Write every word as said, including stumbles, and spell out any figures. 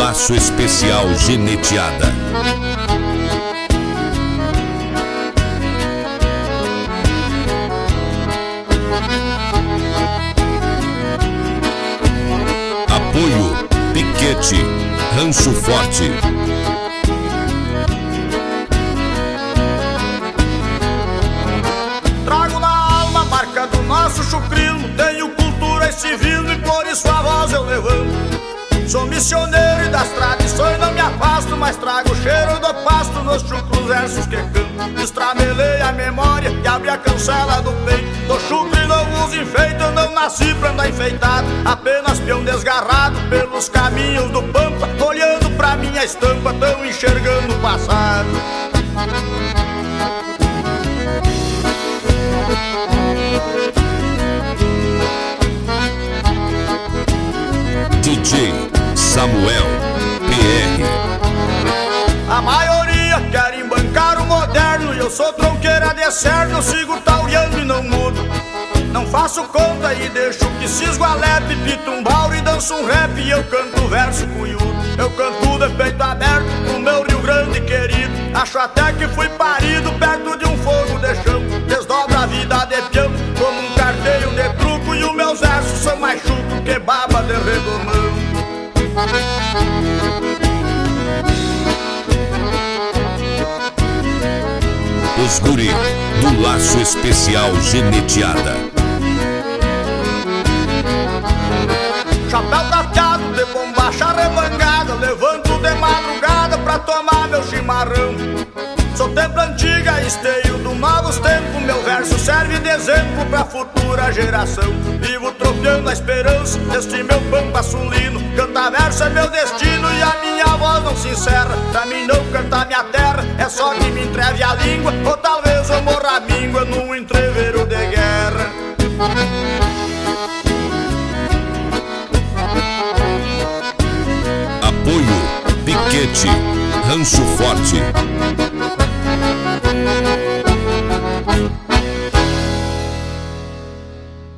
Laço Especial Gineteada. Apoio Piquete, Rancho Forte. Trago na alma a marca do nosso chucrismo. Tenho cultura e civismo e por isso a voz eu levanto. Sou missioneiro e das tradições não me afasto, mas trago o cheiro do pasto nos chucros versos que canto. Destramelei a memória e abri a cancela do peito. Do chucro e não uso enfeite, eu não nasci pra andar enfeitado. Apenas peão desgarrado pelos caminhos do pampa. Olhando pra minha estampa, tão enxergando o passado. D J Samuel P R. A maioria quer embancar o moderno e eu sou tronqueira de cerno, sigo tauriando e não mudo. Não faço conta e deixo que se esgualepe, pito um bauro e danço um rap e eu canto verso cunhudo. Eu canto de peito aberto pro meu Rio Grande querido. Acho até que fui parido perto de um fogo de chão. Desdobro a vida de peão como um carteio de truco e os meus versos são mais chucro que baba de redomão. Os guri do Laço Especial Gineteada. Chapéu tateado de bombacha remangada, levanto de madrugada pra tomar meu chimarrão. Sou tempo antiga, esteio dos novos tempos. Meu verso serve de exemplo pra futura geração. Vivo tropeando a esperança deste meu pampa sulino. Cantar verso é meu destino e a minha voz não se encerra. Pra mim não cantar minha terra é só que me entreve a língua, ou talvez eu morra a míngua num entreveiro de guerra. Apoio Piquete, Rancho Forte.